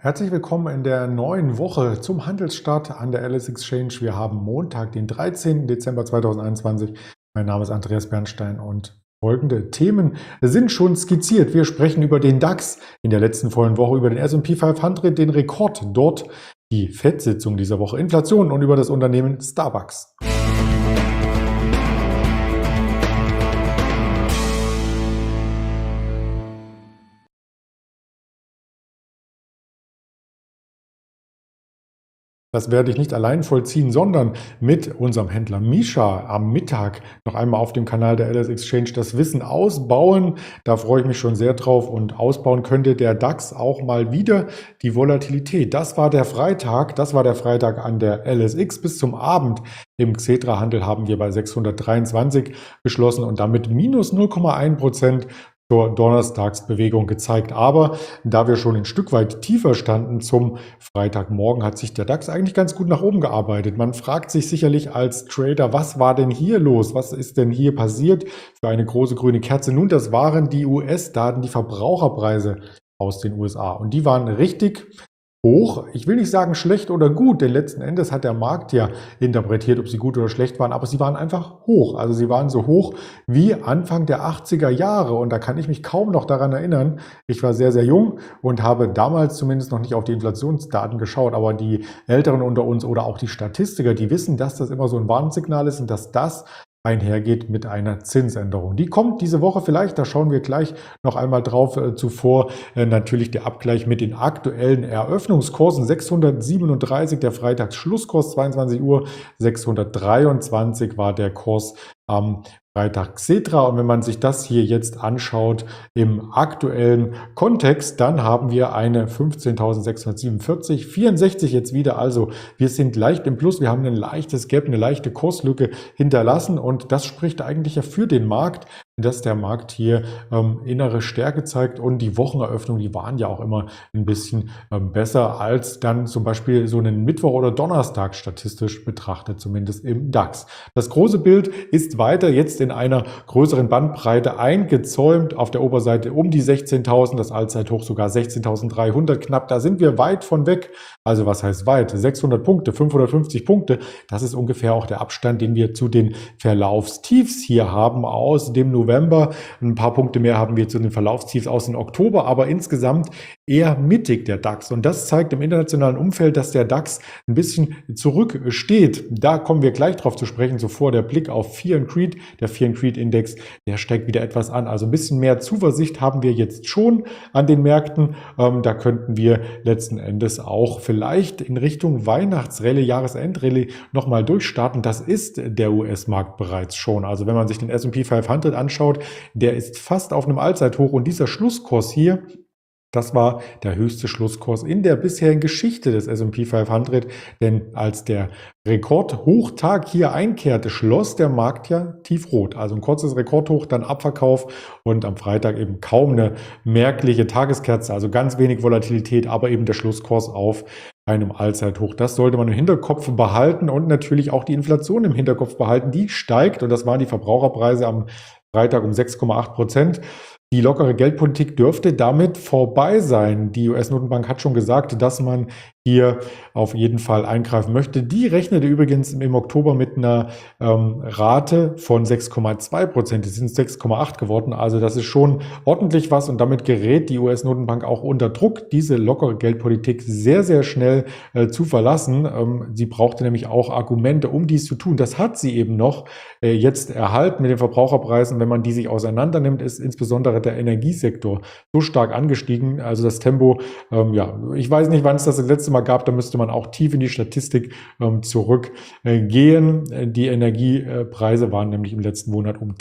Herzlich willkommen in der neuen Woche zum Handelsstart an der LS Exchange. Wir haben Montag, den 13. Dezember 2021. Mein Name ist Andreas Bernstein und folgende Themen sind schon skizziert. Wir sprechen über den DAX in der letzten vollen Woche, über den S&P 500, den Rekord dort, die FED-Sitzung dieser Woche, Inflation und über das Unternehmen Starbucks. Das werde ich nicht allein vollziehen, sondern mit unserem Händler Misha am Mittag noch einmal auf dem Kanal der LS Exchange das Wissen ausbauen. Da freue ich mich schon sehr drauf, und ausbauen könnte der DAX auch mal wieder die Volatilität. Das war der Freitag an der LSX. Bis zum Abend im Xetra-Handel haben wir bei 623 geschlossen und damit minus 0,1% zur Donnerstagsbewegung gezeigt. Aber da wir schon ein Stück weit tiefer standen zum Freitagmorgen, hat sich der DAX eigentlich ganz gut nach oben gearbeitet. Man fragt sich sicherlich als Trader, was war denn hier los? Was ist denn hier passiert für eine große grüne Kerze? Nun, das waren die US-Daten, die Verbraucherpreise aus den USA. Und die waren richtig hoch. Ich will nicht sagen schlecht oder gut, denn letzten Endes hat der Markt ja interpretiert, ob sie gut oder schlecht waren, aber sie waren einfach hoch. Also sie waren so hoch wie Anfang der 80er Jahre, und da kann ich mich kaum noch daran erinnern. Ich war sehr, sehr jung und habe damals zumindest noch nicht auf die Inflationsdaten geschaut, aber die Älteren unter uns oder auch die Statistiker, die wissen, dass das immer so ein Warnsignal ist und dass das einhergeht mit einer Zinsänderung. Die kommt diese Woche vielleicht, da schauen wir gleich noch einmal drauf. Zuvor natürlich der Abgleich mit den aktuellen Eröffnungskursen. 637 der Freitagsschlusskurs, 22 Uhr, 623 war der Kurs am Freitag Xetra. Und wenn man sich das hier jetzt anschaut im aktuellen Kontext, dann haben wir eine 15.647, 64 jetzt wieder. Also wir sind leicht im Plus, wir haben ein leichtes Gap, eine leichte Kurslücke hinterlassen, und das spricht eigentlich ja für den Markt, dass der Markt hier innere Stärke zeigt, und die Wocheneröffnung, die waren ja auch immer ein bisschen besser als dann zum Beispiel so einen Mittwoch oder Donnerstag statistisch betrachtet, zumindest im DAX. Das große Bild ist weiter jetzt in einer größeren Bandbreite eingezäumt. Auf der Oberseite um die 16.000, das Allzeithoch sogar 16.300 knapp. Da sind wir weit von weg. Also was heißt weit? 600 Punkte, 550 Punkte. Das ist ungefähr auch der Abstand, den wir zu den Verlaufstiefs hier haben aus dem November. Ein paar Punkte mehr haben wir zu den Verlaufstiefs aus dem Oktober, aber insgesamt eher mittig der DAX. Und das zeigt im internationalen Umfeld, dass der DAX ein bisschen zurücksteht. Da kommen wir gleich drauf zu sprechen. Zuvor der Blick auf Fear and Greed. Der Fear and Greed Index, der steigt wieder etwas an. Also ein bisschen mehr Zuversicht haben wir jetzt schon an den Märkten. Da könnten wir letzten Endes auch vielleicht in Richtung Weihnachtsrallye, Jahresendrallye nochmal durchstarten. Das ist der US-Markt bereits schon. Also wenn man sich den S&P 500 anschaut, der ist fast auf einem Allzeithoch, und dieser Schlusskurs hier, das war der höchste Schlusskurs in der bisherigen Geschichte des S&P 500, denn als der Rekordhochtag hier einkehrte, schloss der Markt ja tiefrot. Also ein kurzes Rekordhoch, dann Abverkauf und am Freitag eben kaum eine merkliche Tageskerze, also ganz wenig Volatilität, aber eben der Schlusskurs auf einem Allzeithoch. Das sollte man im Hinterkopf behalten und natürlich auch die Inflation im Hinterkopf behalten. Die steigt, und das waren die Verbraucherpreise am Freitag um 6,8%. Die lockere Geldpolitik dürfte damit vorbei sein. Die US-Notenbank hat schon gesagt, dass man hier auf jeden Fall eingreifen möchte. Die rechnete übrigens im Oktober mit einer Rate von 6,2%. Die sind 6,8 geworden. Also das ist schon ordentlich was, und damit gerät die US-Notenbank auch unter Druck, diese lockere Geldpolitik sehr, sehr schnell zu verlassen. Sie brauchte nämlich auch Argumente, um dies zu tun. Das hat sie eben noch jetzt erhalten mit den Verbraucherpreisen. Wenn man die sich auseinander nimmt, ist insbesondere der Energiesektor so stark angestiegen. Also das Tempo, ich weiß nicht, wann es das letzte Mal gab, da müsste man auch tief in die Statistik zurückgehen. Die Energiepreise waren nämlich im letzten Monat um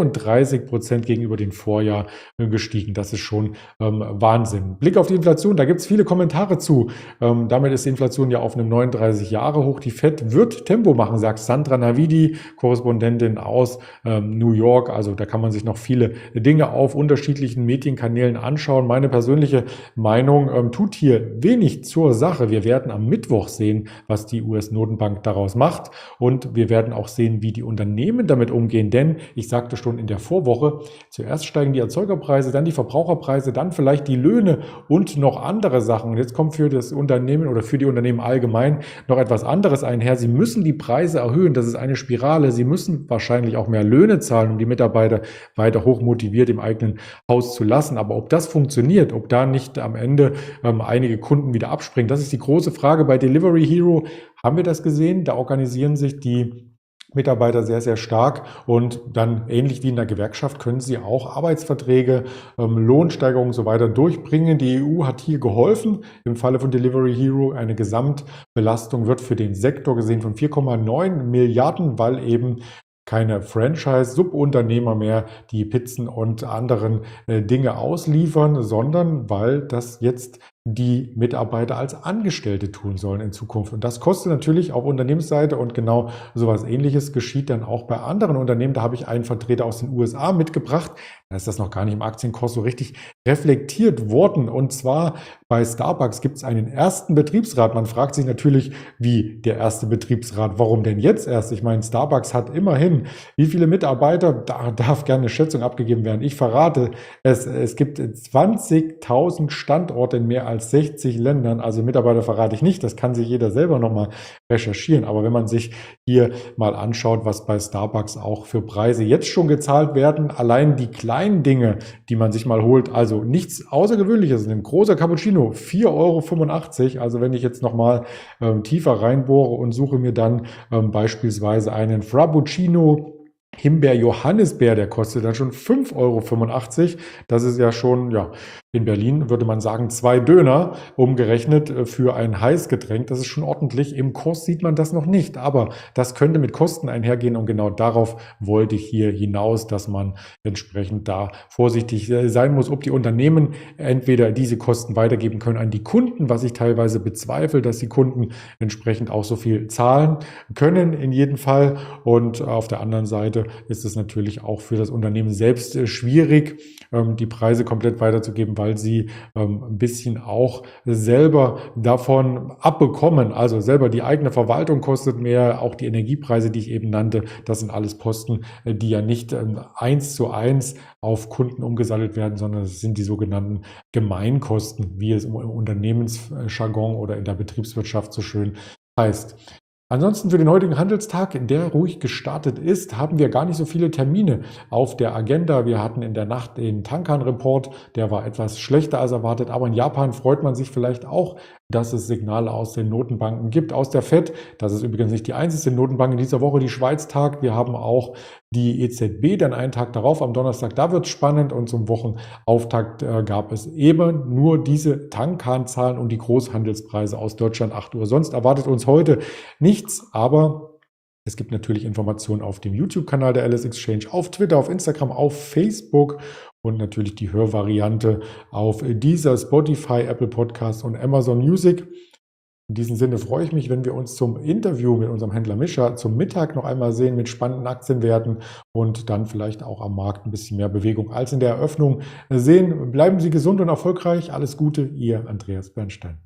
33% gegenüber dem Vorjahr gestiegen. Das ist schon Wahnsinn. Blick auf die Inflation, da gibt es viele Kommentare zu. Damit ist die Inflation ja auf einem 39 Jahre hoch. Die FED wird Tempo machen, sagt Sandra Navidi, Korrespondentin aus New York. Also da kann man sich noch viele Dinge auf unterschiedlichen Medienkanälen anschauen. Meine persönliche Meinung tut hier wenig zur Sache. Sache. Wir werden am Mittwoch sehen, was die US-Notenbank daraus macht, und wir werden auch sehen, wie die Unternehmen damit umgehen, denn ich sagte schon in der Vorwoche, zuerst steigen die Erzeugerpreise, dann die Verbraucherpreise, dann vielleicht die Löhne und noch andere Sachen. Und jetzt kommt für das Unternehmen oder für die Unternehmen allgemein noch etwas anderes einher. Sie müssen die Preise erhöhen, das ist eine Spirale. Sie müssen wahrscheinlich auch mehr Löhne zahlen, um die Mitarbeiter weiter hoch motiviert im eigenen Haus zu lassen. Aber ob das funktioniert, ob da nicht am Ende einige Kunden wieder abspringen, das ist die große Frage. Bei Delivery Hero haben wir das gesehen. Da organisieren sich die Mitarbeiter sehr, sehr stark, und dann ähnlich wie in der Gewerkschaft können sie auch Arbeitsverträge, Lohnsteigerungen und so weiter durchbringen. Die EU hat hier geholfen. Im Falle von Delivery Hero eine Gesamtbelastung wird für den Sektor gesehen von 4,9 Milliarden, weil eben keine Franchise-Subunternehmer mehr die Pizzen und anderen Dinge ausliefern, sondern weil das jetzt die Mitarbeiter als Angestellte tun sollen in Zukunft. Und das kostet natürlich auf Unternehmensseite, und genau sowas Ähnliches geschieht dann auch bei anderen Unternehmen. Da habe ich einen Vertreter aus den USA mitgebracht. Da ist das noch gar nicht im Aktienkurs so richtig reflektiert worden. Und zwar bei Starbucks gibt es einen ersten Betriebsrat. Man fragt sich natürlich, wie der erste Betriebsrat, warum denn jetzt erst? Ich meine, Starbucks hat immerhin, wie viele Mitarbeiter, da darf gerne eine Schätzung abgegeben werden. Ich verrate, es gibt 20.000 Standorte in mehr als 60 Ländern. Also Mitarbeiter verrate ich nicht, das kann sich jeder selber nochmal recherchieren. Aber wenn man sich hier mal anschaut, was bei Starbucks auch für Preise jetzt schon gezahlt werden, allein die kleinen Dinge, die man sich mal holt, also nichts Außergewöhnliches, ein großer Cappuccino, 4,85 €. Also wenn ich jetzt nochmal tiefer reinbohre und suche mir dann beispielsweise einen Frappuccino Himbeer-Johannisbeer, der kostet dann schon 5,85 €. Das ist ja schon, ja, in Berlin würde man sagen 2 Döner umgerechnet für ein Heißgetränk. Das ist schon ordentlich. Im Kurs sieht man das noch nicht, aber das könnte mit Kosten einhergehen, und genau darauf wollte ich hier hinaus, dass man entsprechend da vorsichtig sein muss, ob die Unternehmen entweder diese Kosten weitergeben können an die Kunden, was ich teilweise bezweifle, dass die Kunden entsprechend auch so viel zahlen können in jedem Fall, und auf der anderen Seite ist es natürlich auch für das Unternehmen selbst schwierig, die Preise komplett weiterzugeben, weil sie ein bisschen auch selber davon abbekommen. Also selber die eigene Verwaltung kostet mehr, auch die Energiepreise, die ich eben nannte, das sind alles Posten, die ja nicht 1:1 auf Kunden umgesattelt werden, sondern es sind die sogenannten Gemeinkosten, wie es im Unternehmensjargon oder in der Betriebswirtschaft so schön heißt. Ansonsten für den heutigen Handelstag, der ruhig gestartet ist, haben wir gar nicht so viele Termine auf der Agenda. Wir hatten in der Nacht den Tankan-Report, der war etwas schlechter als erwartet, aber in Japan freut man sich vielleicht auch, dass es Signale aus den Notenbanken gibt, aus der FED. Das ist übrigens nicht die einzige Notenbank in dieser Woche, die Schweiz tagt. Wir haben auch die EZB dann einen Tag darauf, am Donnerstag, da wird es spannend, und zum Wochenauftakt gab es eben nur diese Tankan-Zahlen und die Großhandelspreise aus Deutschland 8 Uhr. Sonst erwartet uns heute nichts, aber es gibt natürlich Informationen auf dem YouTube-Kanal der Alice Exchange, auf Twitter, auf Instagram, auf Facebook, und natürlich die Hörvariante auf Deezer, Spotify, Apple Podcasts und Amazon Music. In diesem Sinne freue ich mich, wenn wir uns zum Interview mit unserem Händler Mischa zum Mittag noch einmal sehen mit spannenden Aktienwerten und dann vielleicht auch am Markt ein bisschen mehr Bewegung als in der Eröffnung sehen. Bleiben Sie gesund und erfolgreich. Alles Gute, Ihr Andreas Bernstein.